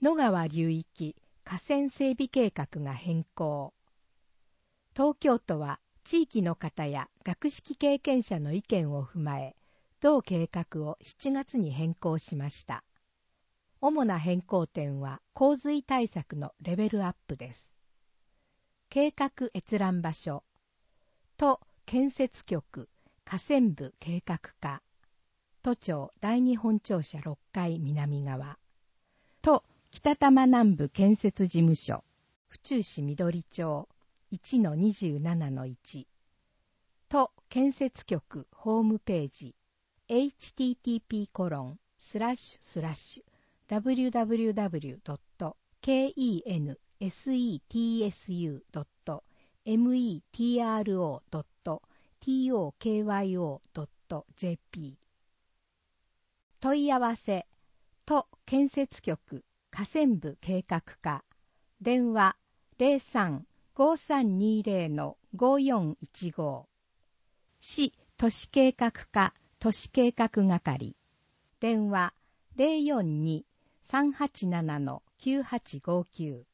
野川流域河川整備計画が変更。東京都は地域の方や学識経験者の意見を踏まえ、同計画を7月に変更しました。主な変更点は洪水対策のレベルアップです。計画閲覧場所、都建設局河川部計画課、都庁第二本庁舎6階南側、都北多摩南部建設事務所、府中市緑町 1-27-1、都建設局ホームページ、http://www.kensetsu.tokyo.jp。 問い合わせ、都建設局河川部計画課、電話 03-5320-5415、市都市計画課都市計画係、電話 042-387-9859。